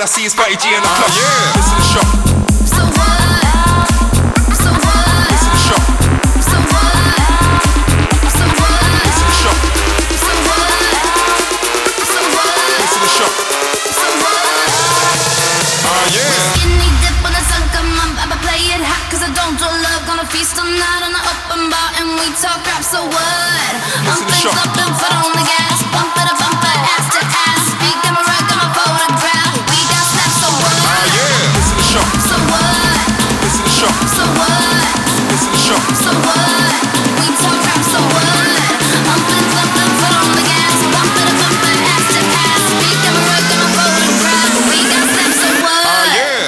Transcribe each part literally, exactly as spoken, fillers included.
I see is thirty G in the club. Uh, yeah. Listen to the shot. So what? So what? Listen to the shot. So what? So what? Listen to the shot. So what? So what? Listen to the shot. So what? Ah, yeah. Skinny dip when the sun come up, I'ma play it hot 'cause I don't do love. Gonna feast all night on the open bar and we talk rap. So what? I'm things up and foot on the gas, bump it, bump it, ass to ass. Speak them right, I'm a photograph. We got snaps. So what? Ah, yeah. Listen to the shot. So what? Listen to the shot. So what? Listen to the shot. So what? We talk rap. So what? I'm things up and foot on the gas, bump it, bump it, ass to ass. Speak them right, I'm a photograph. We got snaps. So what? Ah, yeah.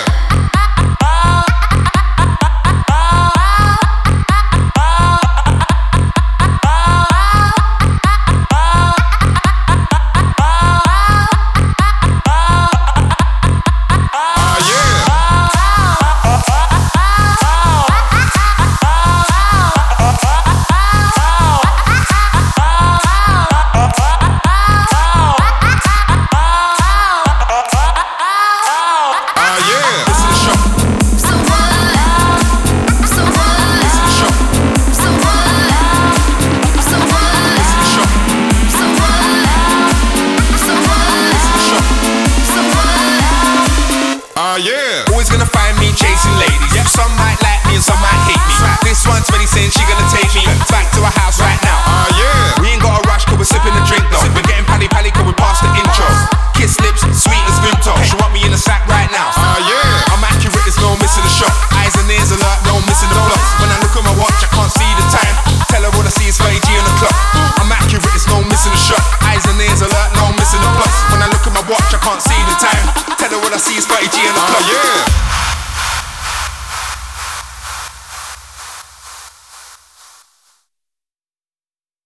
Uh, yeah. Always gonna find me chasing ladies. Yep. Some might like me and some might hate me. This one's ready saying she gonna take me back to her house right now. Uh, yeah. We ain't got a rush 'cause we're sipping the drink though. We're getting pally pally 'cause we're past the intro. Kiss lips, sweet as Vimto. She want me in the sack right now. Uh, yeah. I'm accurate, there's no missing the shot. Eyes and ears alert, no missing the blocks. When I look at my watch, I can't see the time. Tell her what I see is thirty G on the clock. I'm accurate, there's no missing the shot. Eyes and ears alert, no missing the blocks. When I look at my watch, I can't see the time. Tell her what I see is thirty G on the clock. Uh, yeah.